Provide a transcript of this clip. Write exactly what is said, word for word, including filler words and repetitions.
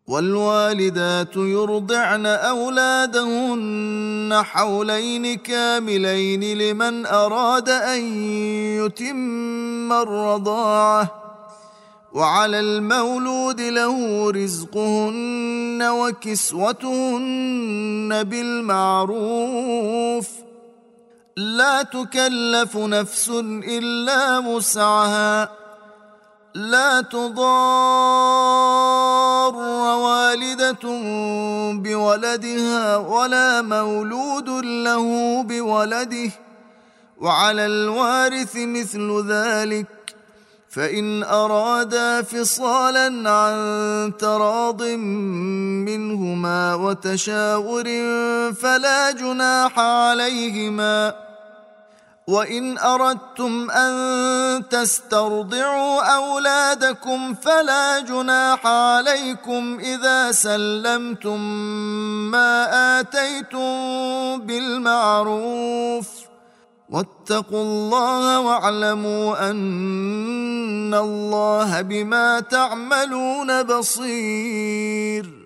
والوالدات يرضعن أولادهن حولين كاملين لمن أراد أن يتم الرضاعة، وعلى المولود له رزقهن وكسوتهن بالمعروف، لا تكلف نفس إلا وسعها، لا تضار والدة بولدها ولا مولود له بولده، وعلى الوارث مثل ذلك، فإن أرادا فصالا عن تراض منهما وتشاور فلا جناح عليهما. وإن أردتم أن تسترضعوا أولادكم فلا جناح عليكم إذا سلمتم ما آتيتم بالمعروف، واتقوا الله واعلموا أن الله بما تعملون بصير.